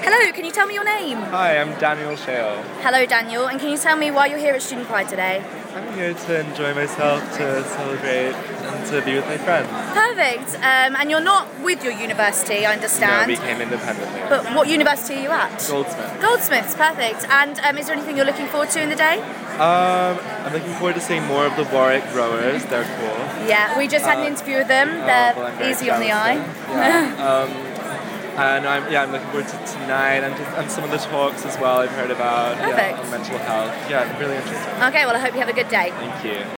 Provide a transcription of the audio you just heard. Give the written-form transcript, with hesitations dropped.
Hello, can you tell me your name? Hi, I'm Daniel Shale. Hello, Daniel, and can you tell me why you're here at Student Pride today? I'm here to enjoy myself, to celebrate, and to be with my friends. Perfect. And you're not with your university, I No, understand. we came independently. But what university are you at? Goldsmith. Goldsmiths, perfect. And is there anything you're looking forward to in the day? I'm looking forward to seeing more of the Warwick Rowers. They're cool. Yeah, we just had an interview with them. They're Well, I'm very easy on the jealous eye. then. Yeah. And I'm looking forward to tonight and some of the talks as well I've heard about. Perfect. On mental health. Yeah, really interesting. Okay, well, I hope you have a good day. Thank you.